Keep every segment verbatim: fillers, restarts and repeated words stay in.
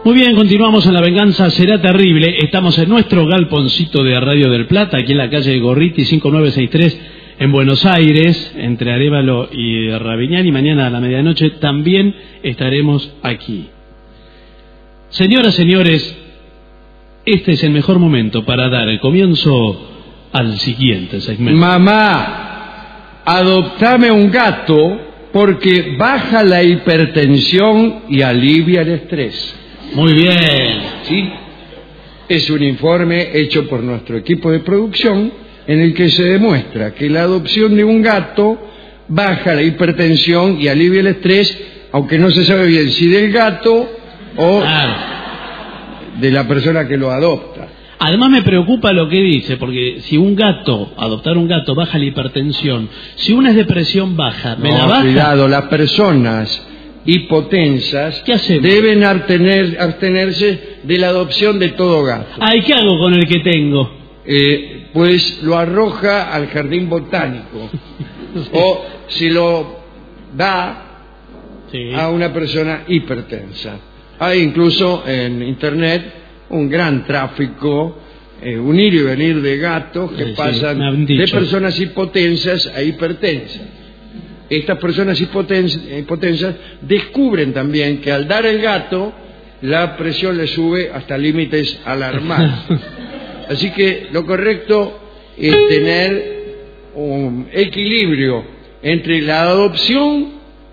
Muy bien, continuamos en La Venganza Será Terrible. Estamos en nuestro galponcito de Radio del Plata, aquí en la calle de Gorriti cinco nueve seis tres, en Buenos Aires, entre Arévalo y Raviñán, y mañana a la medianoche también estaremos aquí. Señoras, señores, este es el mejor momento para dar el comienzo al siguiente segmento. Mamá, adoptame un gato porque baja la hipertensión y alivia el estrés. Muy bien. ¿Sí? Es un informe hecho por nuestro equipo de producción en el que se demuestra que la adopción de un gato baja la hipertensión y alivia el estrés, aunque no se sabe bien si del gato o Claro. de la persona que lo adopta. Además me preocupa lo que dice, porque si un gato, adoptar un gato baja la hipertensión, si una es de presión baja, ¿me No, la baja? cuidado, las personas hipotensas ¿Qué hacemos? deben abstener, abstenerse de la adopción de todo gato. Ay, ¿qué hago con el que tengo? Eh, pues lo arroja al jardín botánico o se lo da Sí. a una persona hipertensa. Hay incluso en internet un gran tráfico, eh, un ir y venir de gatos que Sí, sí, pasan me han de dicho. personas hipotensas a hipertensas. Estas personas hipotens- hipotensas descubren también que al dar el gato la presión le sube hasta límites alarmantes. Así que lo correcto es tener un equilibrio entre la adopción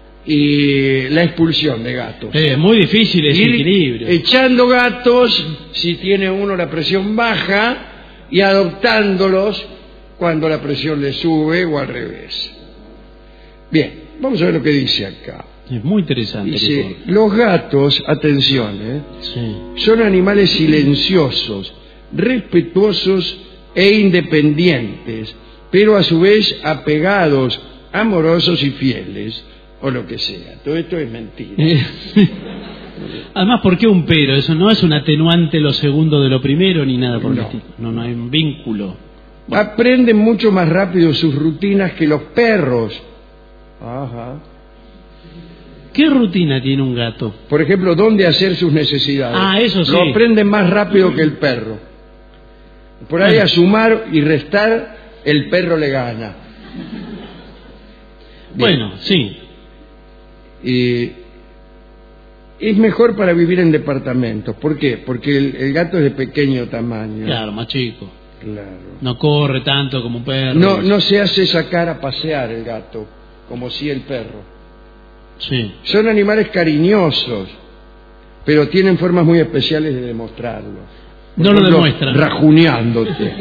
y la expulsión de gatos. Es muy difícil ese Ir equilibrio. echando gatos si tiene uno la presión baja y adoptándolos cuando la presión le sube o al revés. Bien, vamos a ver lo que dice acá. Es muy interesante. Dice, los gatos, atención, ¿eh? Sí. son animales silenciosos, respetuosos e independientes, pero a su vez apegados, amorosos y fieles, o lo que sea. Todo esto es mentira. Además, ¿por qué un pero? Eso no es un atenuante lo segundo de lo primero ni nada por el No. estilo. No, no hay un vínculo. Bueno. Aprenden mucho más rápido sus rutinas que los perros. Ajá. ¿Qué rutina tiene un gato? Por ejemplo, dónde hacer sus necesidades. Ah, eso sí. Lo aprenden más rápido que el perro. Por ahí Bueno. a sumar y restar, el perro le gana. Bien. Bueno, sí. Eh, es mejor para vivir en departamentos. ¿Por qué? Porque el, el gato es de pequeño tamaño. Claro, más chico. Claro. No corre tanto como un perro. No, no se hace sacar a pasear el gato, como si el perro. Sí. Son animales cariñosos, pero tienen formas muy especiales de demostrarlo. Por No lo ejemplo, demuestran. Rajuneándote.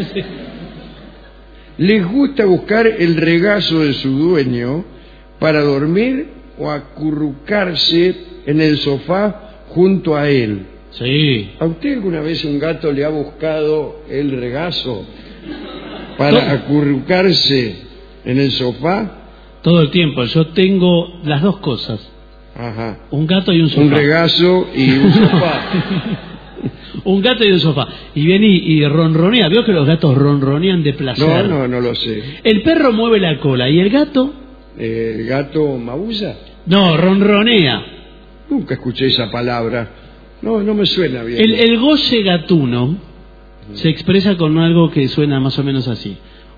Les gusta buscar el regazo de su dueño para dormir o acurrucarse en el sofá junto a él. Sí. ¿A usted alguna vez un gato le ha buscado el regazo para No. acurrucarse en el sofá? Todo el tiempo. Yo tengo las dos cosas. Ajá. Un gato y un sofá. Un regazo y un sofá. Un gato y un sofá. Y viene y, y ronronea. Veo que los gatos ronronean de placer. No, no, no lo sé. El perro mueve la cola. ¿Y el gato? Eh, ¿El gato maulla? No, ronronea. Nunca escuché esa palabra. No, no me suena bien. El, el goce gatuno se expresa con algo que suena más o menos así.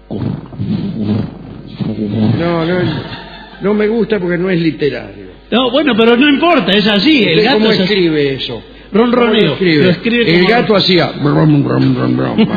No, no, no me gusta porque no es literario. No, bueno, pero no importa, es así. El ¿Usted gato ¿Cómo es así. escribe eso? Ronroneo. ¿Cómo lo escribe? Lo escribe El como- gato hacía... brum, brum, brum, brum.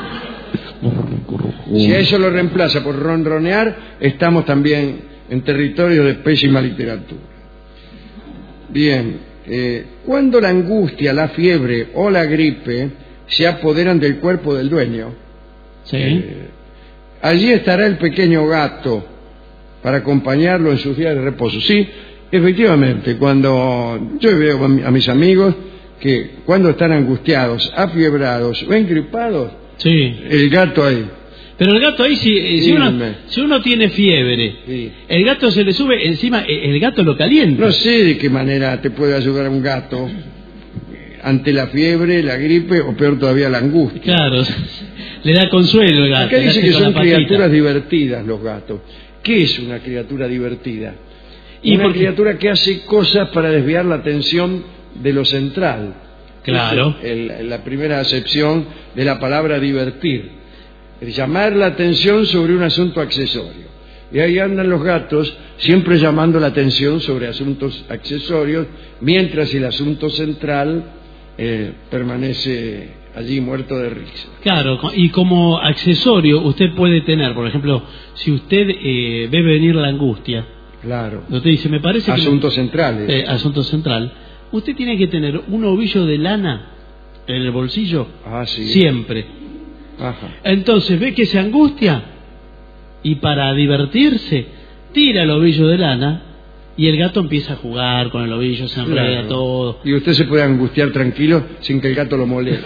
Si a eso lo reemplaza por ronronear, estamos también en territorio de pésima literatura. Bien, eh, cuando la angustia, la fiebre o la gripe se apoderan del cuerpo del dueño, Sí. eh, allí estará el pequeño gato para acompañarlo en sus días de reposo. Sí, efectivamente, cuando yo veo a mi- a mis amigos que cuando están angustiados, afiebrados o engripados, Sí. el gato ahí. Pero el gato ahí, si, eh, si, uno, Dime. si uno tiene fiebre, Sí. el gato se le sube encima, eh, el gato lo calienta. No sé de qué manera te puede ayudar un gato eh, ante la fiebre, la gripe o peor todavía la angustia. Claro, le da consuelo el gato. Acá le dice hace que con son la patita. criaturas divertidas los gatos. ¿Qué es una criatura divertida? Y Una porque- criatura que hace cosas para desviar la atención de lo central. Claro. Es el, la primera acepción de la palabra divertir. Es llamar la atención sobre un asunto accesorio. Y ahí andan los gatos siempre llamando la atención sobre asuntos accesorios, mientras el asunto central eh, permanece allí muerto de risa. Claro, y como accesorio usted puede tener, por ejemplo, si usted eh, ve venir la angustia, claro, usted dice, me parece que... Asuntos centrales. Eh, asunto central. Usted tiene que tener un ovillo de lana en el bolsillo, ah, sí. siempre. Ajá. Entonces ve que se angustia y para divertirse tira el ovillo de lana y el gato empieza a jugar con el ovillo, se enreda, claro, todo. Y usted se puede angustiar tranquilo sin que el gato lo moleste.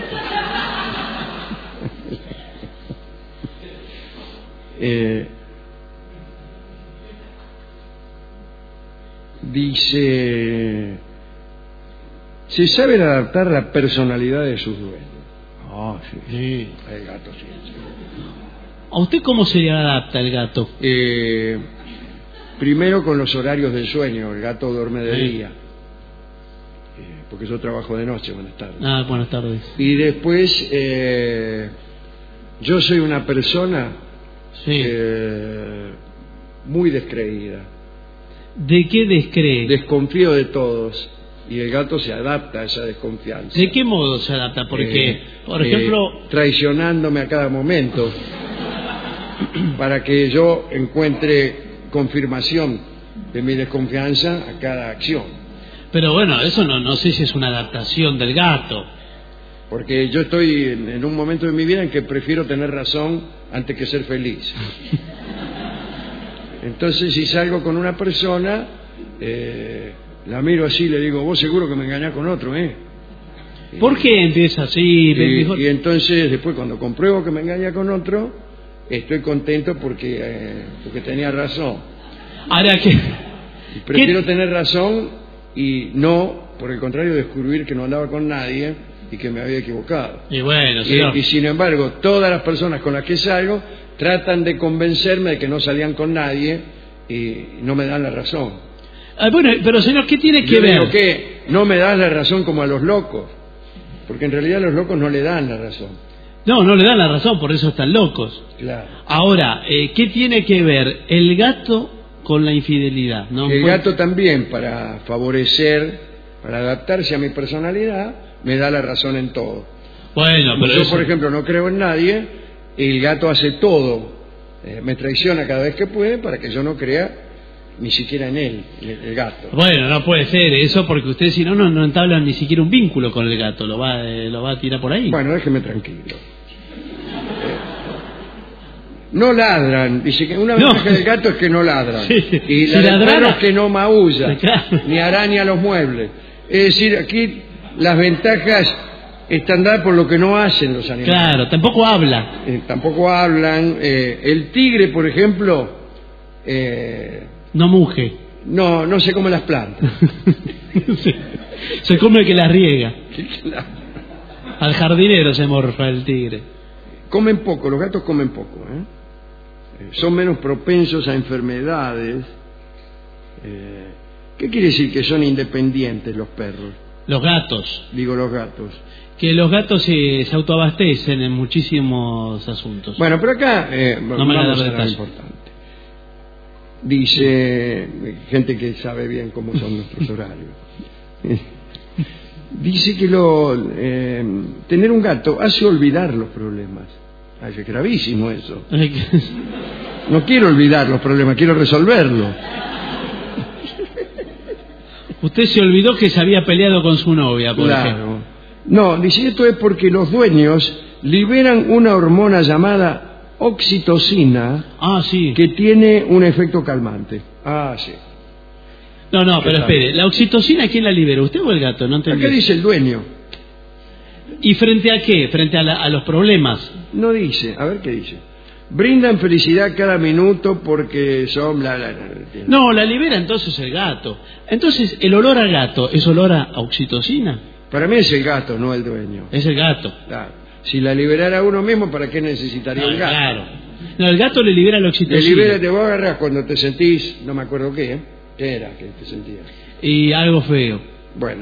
eh, dice, se sabe adaptar la personalidad de sus dueños. Ah, sí, sí. El gato sí, sí. ¿A usted cómo se adapta el gato? Eh, primero con los horarios del sueño. El gato duerme de sí. día, eh, porque yo trabajo de noche. Buenas tardes. Ah, buenas tardes. Y después, eh, yo soy una persona sí. eh, muy descreída. ¿De qué descree? Desconfío de todos. Y el gato se adapta a esa desconfianza. ¿De qué modo se adapta? Porque, eh, por ejemplo... Eh, traicionándome a cada momento para que yo encuentre confirmación de mi desconfianza a cada acción. Pero bueno, eso no, no sé si es una adaptación del gato. Porque yo estoy en, en un momento de mi vida en que prefiero tener razón antes que ser feliz. Entonces, si salgo con una persona... Eh, la miro así y le digo, vos seguro que me engañás con otro, ¿eh? ¿Por qué empieza así? Y, y entonces, después, cuando compruebo que me engaña con otro, estoy contento porque, eh, porque tenía razón. Ahora que... Y prefiero ¿Qué? tener razón y no, por el contrario, descubrir que no andaba con nadie y que me había equivocado. Y bueno, señor. Y, y sin embargo, todas las personas con las que salgo tratan de convencerme de que no salían con nadie y no me dan la razón. Ah, bueno, pero señor, ¿qué tiene que Yo ver? Digo que no me das la razón como a los locos, porque en realidad los locos no le dan la razón. No, no le dan la razón, por eso están locos. Claro. Ahora, eh, ¿qué tiene que ver el gato con la infidelidad? ¿No? El pues... gato también, para favorecer, para adaptarse a mi personalidad, me da la razón en todo. Bueno, pero yo, eso... por ejemplo, no creo en nadie, el gato hace todo, eh, me traiciona cada vez que puede para que yo no crea ni siquiera en él, el gato. Bueno, no puede ser eso, porque usted si no, no, no entablan ni siquiera un vínculo con el gato, lo va, eh, lo va a tirar por ahí. Bueno, déjeme tranquilo. Eh, no ladran, dice que una ventaja no. del gato es que no ladran. Sí. Y la si del perro es que no maulla, claro. ni araña los muebles. Es decir, aquí las ventajas están dadas por lo que no hacen los animales. Claro, tampoco habla. Eh, tampoco hablan. Eh, el tigre, por ejemplo... Eh, No muge. No, no se come las plantas. Sí. Se come el que las riega. Al jardinero se morfa el tigre. Comen poco, los gatos comen poco, ¿eh? Son menos propensos a enfermedades. Eh, ¿Qué quiere decir que son independientes los perros? Los gatos. Digo los gatos. Que los gatos se, se autoabastecen en muchísimos asuntos. Bueno, pero acá eh, no me vamos a a lo importante. Dice, gente que sabe bien cómo son nuestros horarios, dice que lo, eh, tener un gato hace olvidar los problemas. Ay, es gravísimo eso. No quiero olvidar los problemas, quiero resolverlos. Usted se olvidó que se había peleado con su novia, por claro. ejemplo. No, dice, esto es porque los dueños liberan una hormona llamada oxitocina, ah, sí. que tiene un efecto calmante. Ah, sí. No, no, pero espere, ¿la oxitocina quién la libera? ¿Usted o el gato? No entendí. Acá dice el dueño. ¿Y frente a qué? ¿Frente a, la, a los problemas? No dice, a ver qué dice. Brindan felicidad cada minuto porque son... Bla, bla, bla, no, la libera entonces el gato. Entonces, ¿el olor a gato es olor a oxitocina? Para mí es el gato, no el dueño. Es el gato. Claro. Si la liberara uno mismo, ¿para qué necesitaría no, el gato? Claro. No, el gato le libera la oxitocina. Le libera, te vos agarrás cuando te sentís, no me acuerdo qué, ¿eh? ¿Qué era que te sentías? Y algo feo. Bueno,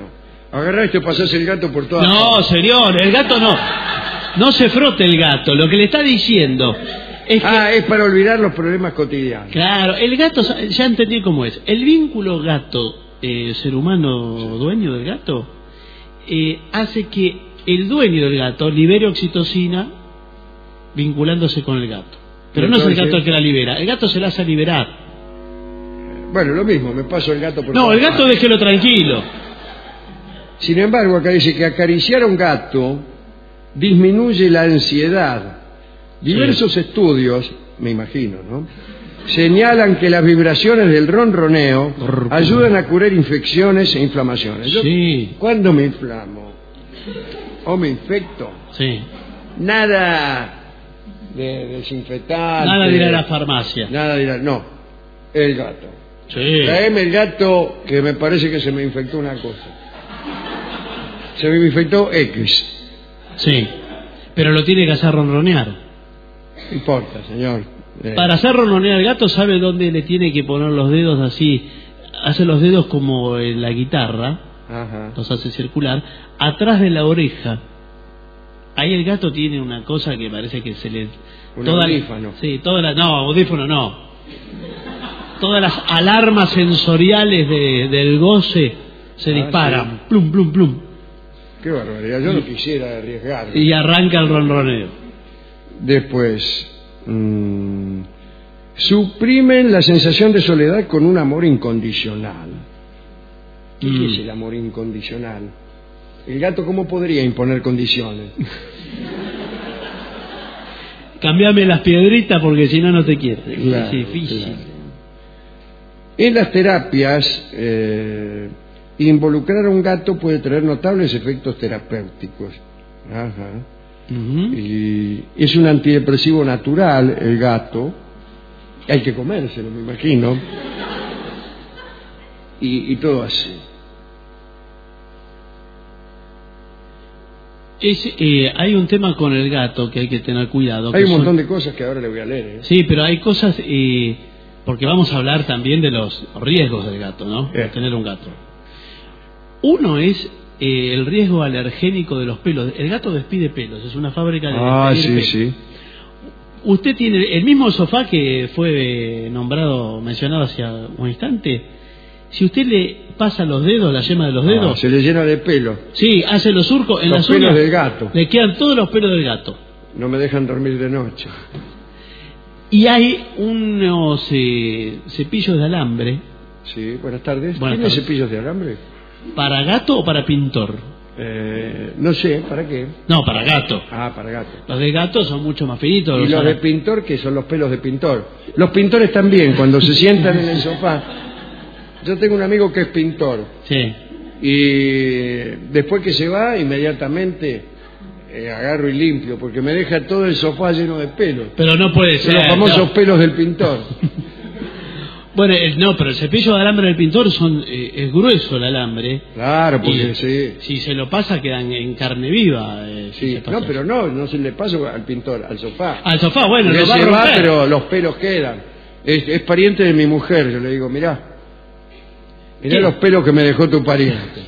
Agarrá esto y pasás el gato por todas No, partes. señor, el gato no. No se frote el gato. Lo que le está diciendo es que... Ah, es para olvidar los problemas cotidianos. Claro, el gato, ya entendí cómo es. El vínculo gato-ser humano dueño del gato eh, hace que el dueño del gato libere oxitocina vinculándose con el gato. Pero no es el gato el que la libera, el gato se la hace liberar. Bueno, lo mismo, me paso el gato por No, todas el gato partes. déjelo tranquilo. Sin embargo, acá dice que acariciar a un gato disminuye la ansiedad. Diversos sí. estudios, me imagino, ¿no?, señalan que las vibraciones del ronroneo ayudan a curar infecciones e inflamaciones. Yo, sí. ¿Cuándo me inflamo o me infecto? Sí. Nada de desinfectante. Nada de ir a la farmacia. Nada de ir a... No, el gato. Sí. Traeme el gato que me parece que se me infectó una cosa. Se me infectó X. Sí, pero lo tiene que hacer ronronear. No importa, señor. Eh. Para hacer ronronear al gato, sabe dónde le tiene que poner los dedos así. Hace los dedos como en la guitarra. Ajá. Los hace circular. Atrás de la oreja. Ahí el gato tiene una cosa que parece que se le... Un toda audífono. La, sí, todas las... No, audífono no. Todas las alarmas sensoriales de, del goce se ah, disparan. Sí. Plum, plum, plum. Qué barbaridad, yo no quisiera arriesgar. Y arranca el ronroneo. Después, mmm, suprimen la sensación de soledad con un amor incondicional. ¿Qué Mm. es el amor incondicional? El gato, ¿cómo podría imponer condiciones? Cambiame las piedritas porque si no, no te quiero. Claro, es difícil. claro. En las terapias, eh, involucrar a un gato puede traer notables efectos terapéuticos. Ajá. Uh-huh. Y es un antidepresivo natural, el gato. Hay que comérselo, me imagino. Y, y todo así. Es, eh, hay un tema con el gato que hay que tener cuidado. Hay un son... montón de cosas que ahora le voy a leer. ¿eh? Sí, pero hay cosas... Eh, porque vamos a hablar también de los riesgos del gato, ¿no? Eh. De tener un gato. Uno es eh, el riesgo alergénico de los pelos. El gato despide pelos, es una fábrica de Ah, sí, pelos. sí. Usted tiene el mismo sofá que fue nombrado, mencionado hace un instante. Si usted le pasa los dedos, la yema de los dedos... Ah, se le llena de pelo. Sí, hace los surcos en Los las pelos uñas, del gato. le quedan todos los pelos del gato. No me dejan dormir de noche. Y hay unos eh, cepillos de alambre. Sí, buenas tardes. Buenas ¿Tiene tardes. cepillos de alambre? ¿Para gato o para pintor? Eh, no sé, ¿para qué? No, para gato. Ah, para gato. Los de gato son mucho más finitos. Y los alam- de pintor, que son los pelos de pintor. Los pintores también, cuando se sientan en el sofá. Yo tengo un amigo que es pintor. Sí. Y después que se va, inmediatamente eh, agarro y limpio, porque me deja todo el sofá lleno de pelos. Pero no puede Son ser. los famosos no. pelos del pintor. Bueno, el- no, pero el cepillo de alambre del pintor son eh, es grueso el alambre. Claro, porque Y sí. si se lo pasa quedan en carne viva. eh, si Sí, se pasa no, pero no, no se le pasa al pintor, al sofá. al sofá, bueno, Porque lo va a se va, romper. pero los pelos quedan. Es, es pariente de mi mujer, yo le digo, mirá, mirá ¿Qué? los pelos que me dejó tu pariente.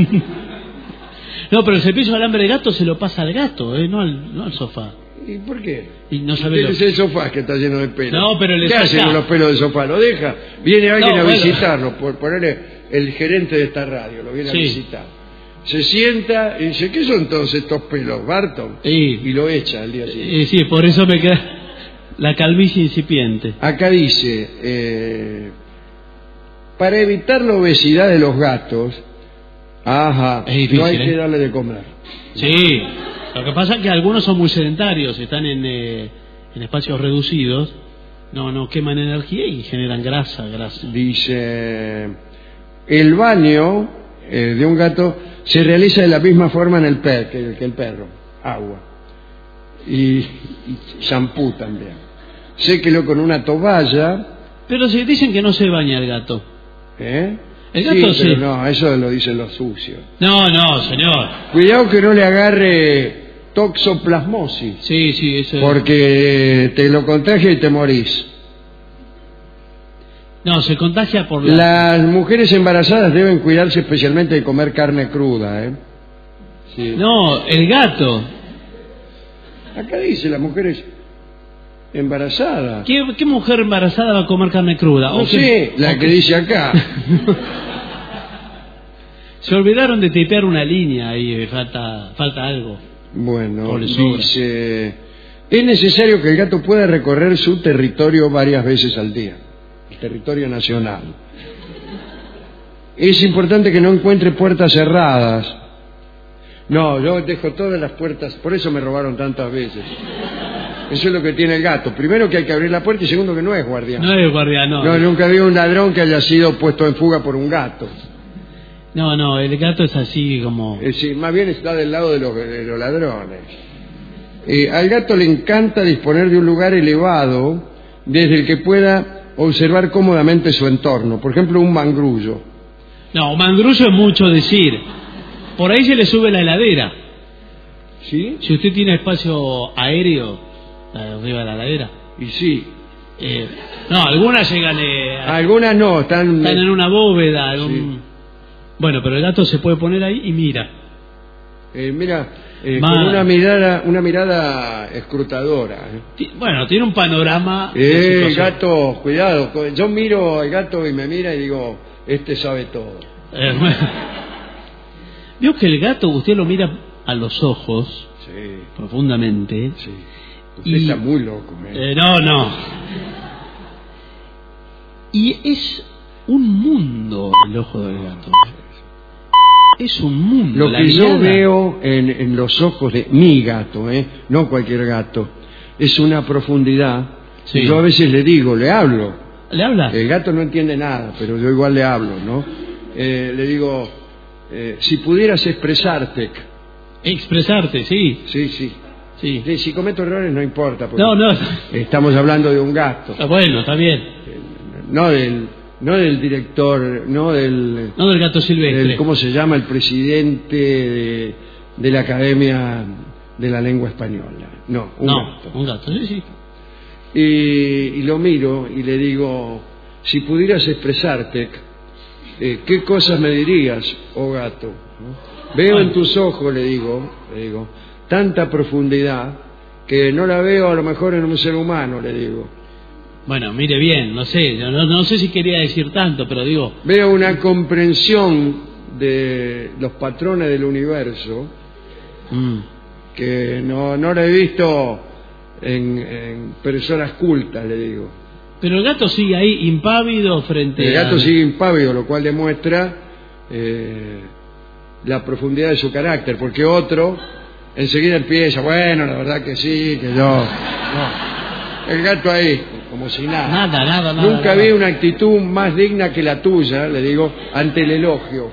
No, pero el cepillo de alambre de gato se lo pasa al gato, eh, no al, no al sofá. ¿Y por qué? Y no sabe Usted lo- es el sofá que está lleno de pelos. No, pero le ¿Qué hace saca- con los pelos del sofá? ¿Lo deja? Viene alguien No, a bueno. visitarlo, por ponerle el gerente de esta radio, lo viene Sí. a visitar. Se sienta y dice, ¿qué son todos estos pelos, Barton? Sí. Y lo echa al día siguiente. Eh, sí, por eso me queda la calvicie incipiente. Acá dice, eh, para evitar la obesidad de los gatos, ajá, Es difícil, no hay ¿eh? que darle de comer. Sí, lo que pasa es que algunos son muy sedentarios, están en, eh, en espacios reducidos, no no queman energía y generan grasa, grasa. Dice, el baño eh, de un gato se realiza de la misma forma en el per, que, el, que el perro, agua. Y, y shampoo también. Séquelo con una toalla. Pero se dicen que no se baña el gato. ¿eh? El gato sí, pero sí. no, eso lo dicen los sucios. No, no, señor. Cuidado que no le agarre toxoplasmosis, Sí, sí, eso es. porque te lo contagia y te morís. No, se contagia por la... Las mujeres embarazadas deben cuidarse especialmente de comer carne cruda, ¿eh? Sí. No, el gato. Acá dice las mujeres embarazadas. ¿Qué, qué mujer embarazada va a comer carne cruda? No ¿O sé, qué? la que dice acá. Se olvidaron de tipear una línea ahí, falta, falta algo. Bueno, le sobra. dice... Es necesario que el gato pueda recorrer su territorio varias veces al día. El territorio nacional. Es importante que no encuentre puertas cerradas. No, yo dejo todas las puertas, por eso me robaron tantas veces. Eso es lo que tiene el gato. Primero que hay que abrir la puerta y segundo que no es guardián. No es guardián, no. No, nunca vi un ladrón que haya sido puesto en fuga por un gato. No, no, el gato es así como... Es decir, más bien está del lado de los, de los ladrones. Eh, al gato le encanta disponer de un lugar elevado desde el que pueda observar cómodamente su entorno. Por ejemplo, un mangrullo. No, mangrullo es mucho decir. Por ahí se le sube la heladera. ¿Sí? Si usted tiene espacio aéreo arriba de la heladera. Y sí. Eh, no, algunas llegan... Eh, a- Algunas no, están... están en una bóveda. En Sí. un... Bueno, pero el gato se puede poner ahí y mira. Eh, mira, eh, Ma- con una mirada, una mirada escrutadora. ¿eh? Ti- Bueno, tiene un panorama... de Eh, el situación. gato, cuidado. Yo miro al gato y me mira y digo, este sabe todo. Eh, bueno. Vio que el gato usted lo mira a los ojos Sí, profundamente. sí. Usted Y- está muy loco, ¿eh? Eh, no, no. Y es un mundo el ojo del gato. Es un mundo. Lo la que yo mirada. veo en, en los ojos de mi gato, ¿eh? No cualquier gato, es una profundidad. Sí. Yo a veces le digo, le hablo. ¿Le habla? El gato no entiende nada, pero yo igual le hablo, ¿no? Eh, le digo, eh, si pudieras expresarte. Expresarte, sí. Sí, sí. Sí. Sí, si cometo errores no importa, porque No, no. estamos hablando de un gato, Ah, bueno, está bien. no del, no del director, no del, No del gato silvestre. del- ¿cómo se llama? El presidente de, de la Academia de la Lengua Española. No, un no, gato. un gato, sí, sí. Y, y lo miro y le digo, si pudieras expresarte, eh, ¿qué cosas me dirías, oh gato? ¿No? Veo en tus ojos, le digo, le digo, tanta profundidad que no la veo a lo mejor en un ser humano, le digo. Bueno, mire bien, no sé, yo no, no sé si quería decir tanto, pero digo, Veo una comprensión de los patrones del universo mm, que no, no la he visto en, en personas cultas, le digo. pero el gato sigue ahí impávido frente El gato a... sigue impávido, lo cual demuestra eh, la profundidad de su carácter, porque otro enseguida empieza, bueno, la verdad que sí, que yo... No. El gato ahí, como si nada. Nada, nada, nada. Nunca nada. vi una actitud más digna que la tuya, le digo, ante el elogio.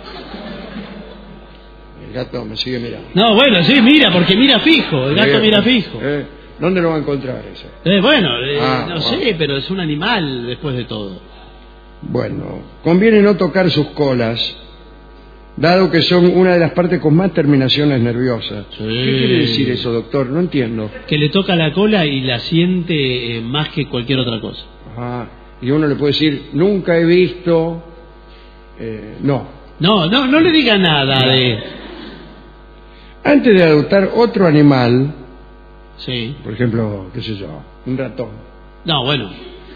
El gato me sigue mirando. No, bueno, sí, mira, porque mira fijo, el gato Eh, mira fijo. eh, ¿Dónde lo va a encontrar eso? Eh, bueno, eh, Ah, no bueno. sé, pero es un animal después de todo. Bueno, conviene no tocar sus colas, dado que son una de las partes con más terminaciones nerviosas. Sí. ¿Qué quiere decir eso, doctor? No entiendo. Que le toca la cola y la siente eh, más que cualquier otra cosa. Ajá. Y uno le puede decir, nunca he visto... eh, no. No, no, no le diga nada de... Antes de adoptar otro animal, Sí. por ejemplo, qué sé yo, un ratón, No, bueno.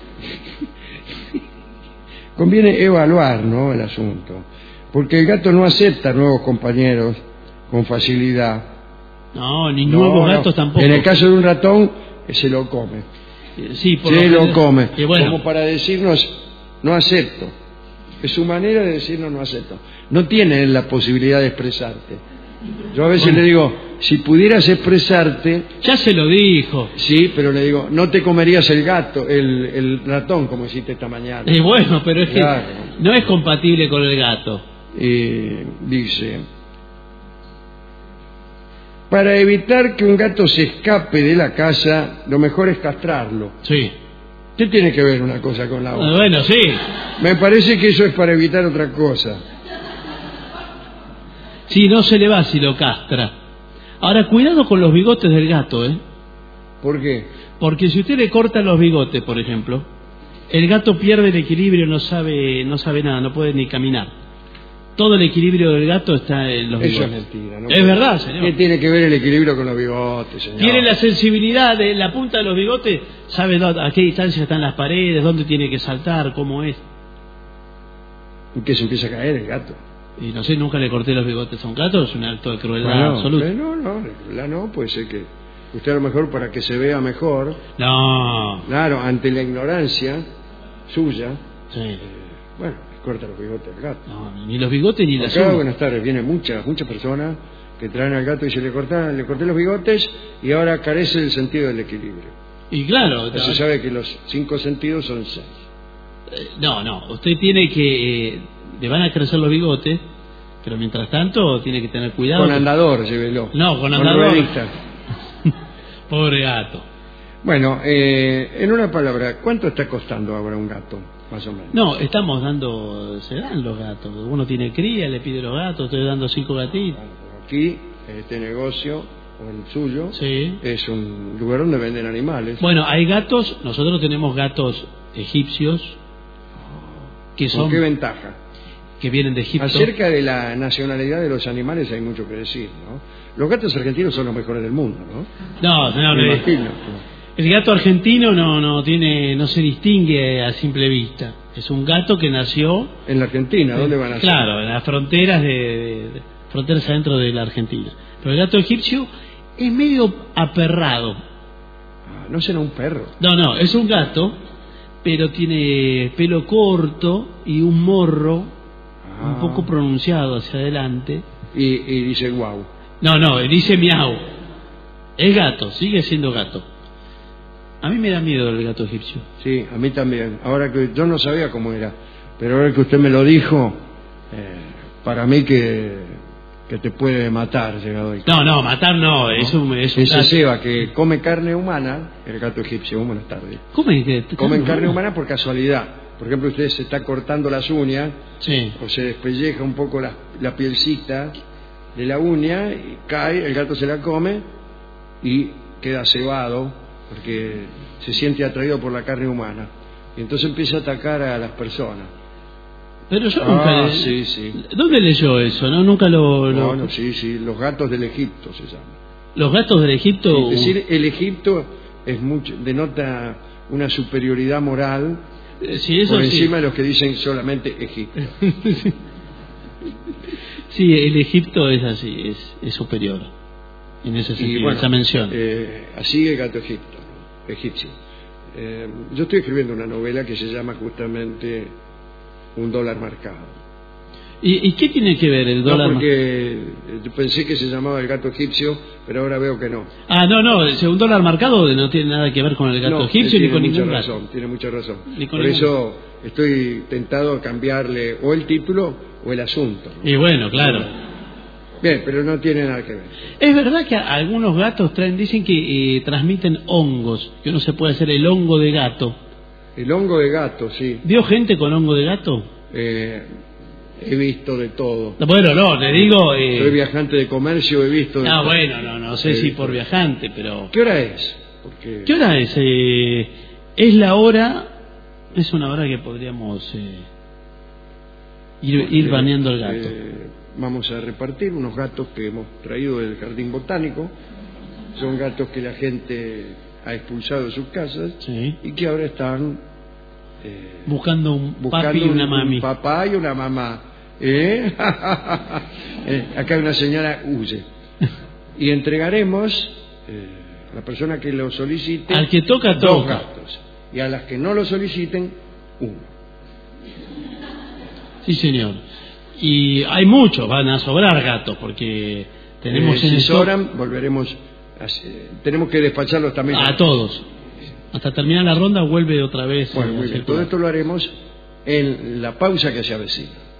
conviene evaluar, ¿no?, el asunto. Porque el gato no acepta nuevos compañeros con facilidad. No, ni No, nuevos no. gatos tampoco. En el caso de un ratón, eh, se lo come. Eh, Sí, por Se lo lo general- come. Y bueno, Como para decirnos, no acepto. Es su manera de decirnos, no acepto. No tiene la posibilidad de expresarte. Yo a veces Bueno. le digo, si pudieras expresarte, ya se lo dijo. sí, pero le digo, no te comerías el gato, el, el ratón, como hiciste esta mañana. Y bueno, pero es que Claro. no es compatible con el gato. Y dice, para evitar que un gato se escape de la casa, lo mejor es castrarlo. Sí. ¿Qué tiene que ver una cosa con la Ah, otra? Bueno, sí. Me parece que eso es para evitar otra cosa. Sí, no se le va si lo castra. Ahora, cuidado con los bigotes del gato, ¿eh? ¿Por qué? Porque si usted le corta los bigotes, por ejemplo, El gato pierde el equilibrio, no sabe, no sabe nada, no puede ni caminar. Todo el equilibrio del gato está en los Eso bigotes. es mentira. ¿no? Es verdad, señor. ¿Qué tiene que ver el equilibrio con los bigotes, señor? Tiene la sensibilidad de la punta de los bigotes, sabe dó- a qué distancia están las paredes, dónde tiene que saltar, cómo es. ¿Y que se empieza a caer el gato? Y no sé, nunca le corté los bigotes a un gato, es un acto de crueldad Bueno, absoluta. eh, no, no, la no, puede ser que usted a lo mejor para que se vea mejor, No, claro, ante la ignorancia suya, sí. eh, bueno, le corta los bigotes al gato. No, ni los bigotes ni las Acá, uñas. buenas tardes, vienen muchas, muchas personas que traen al gato y se le cortan, le corté los bigotes y ahora carece del sentido del equilibrio. Y claro, Ya se sabe que los cinco sentidos son seis. eh, no, no, usted tiene que, eh, le van a crecer los bigotes, pero mientras tanto tiene que tener cuidado. Con andador, llévelo. No, con andador. ruedita. Pobre gato. Bueno, eh, en una palabra, ¿cuánto está costando ahora un gato, más o menos? No, estamos dando, se dan los gatos. Uno tiene cría, le pide los gatos, estoy dando cinco gatitos. Bueno, pero aquí, este negocio, o el suyo, Sí. es un lugar donde venden animales. Bueno, hay gatos, nosotros tenemos gatos egipcios que ¿Con son qué ventaja? que vienen de Egipto. Acerca de la nacionalidad de los animales hay mucho que decir, ¿no? Los gatos argentinos son los mejores del mundo, ¿no? No, no, Me no, imagino. el gato argentino no no tiene no se distingue a simple vista. Es un gato que nació En la Argentina, ¿dónde van a ser? Claro, en las fronteras de, de- de- fronteras adentro de la Argentina. Pero el gato egipcio es medio aperrado. Ah, no será un perro. No, no, es un gato, pero tiene pelo corto y un morro Ah. un poco pronunciado hacia adelante. Y, y dice guau. No, no, dice miau. Es gato, sigue siendo gato. A mí me da miedo el gato egipcio. Sí, a mí también. Ahora que yo no sabía cómo era, pero ahora que usted me lo dijo, eh, para mí que, que te puede matar, llegado el No, no, matar no, es un, es un Ese gato. Seba que come carne humana, el gato egipcio, buenas tardes. ¿Come que Comen carne humana por casualidad. Por ejemplo, usted se está cortando las uñas Sí. o se despelleja un poco la, la pielcita de la uña y cae, el gato se la come y queda cebado porque se siente atraído por la carne humana. Y entonces empieza a atacar a las personas. Pero yo Ah, nunca le- sí, sí. ¿Dónde leyó eso? No, nunca lo, lo- No, no, sí, sí, los gatos del Egipto se llaman. Los gatos del Egipto. Es decir, el Egipto es mucho, denota una superioridad moral Eh, sí, eso por sí. encima de los que dicen solamente Egipto. Sí, el Egipto es así, es, es superior en ese Y sentido, bueno, esa mención. eh, así el gato egipto, egipcio. Eh, yo estoy escribiendo una novela que se llama justamente Un dólar marcado. ¿Y, y qué tiene que ver el dólar? No, porque yo pensé que se llamaba el gato egipcio, pero ahora veo que no. Ah, no, no, el un dólar marcado no tiene nada que ver con el gato No, egipcio ni tiene con mucha ningún razón, gato. tiene mucha razón. Ni con Por ningún- eso estoy tentado a cambiarle o el título o el asunto, ¿no? Y bueno, claro. Bien, pero no tiene nada que ver. Es verdad que algunos gatos traen, dicen que eh, transmiten hongos, que uno se puede hacer el hongo de gato. El hongo de gato, sí. ¿Vio gente con hongo de gato? Eh, he visto de todo. Bueno, no, le digo... eh, Soy viajante de comercio, he visto de Ah, todo. bueno, no, no sé He si visto. por viajante, pero... ¿Qué hora es? Porque ¿Qué hora es? Eh, es la hora... Es una hora que podríamos eh, ir, ir baneando el gato. eh, vamos a repartir unos gatos que hemos traído del jardín botánico. Son gatos que la gente ha expulsado de sus casas Sí. y que ahora están eh, Buscando un buscando papi y una un- mami. un papá y una mamá. ¿Eh? Eh, acá una señora huye. Y entregaremos eh, a la persona que lo solicite Al que toca, dos toca. gatos. Y a las que no lo soliciten, uno. Sí, señor. Y hay muchos, van a sobrar gatos, porque tenemos Eh, en si stock sobran, volveremos a, hacer- tenemos que despacharlos también a todos. Hasta terminar la ronda vuelve otra vez. Bueno, eh, muy a bien. circular. Todo esto lo haremos en la pausa que se avecina.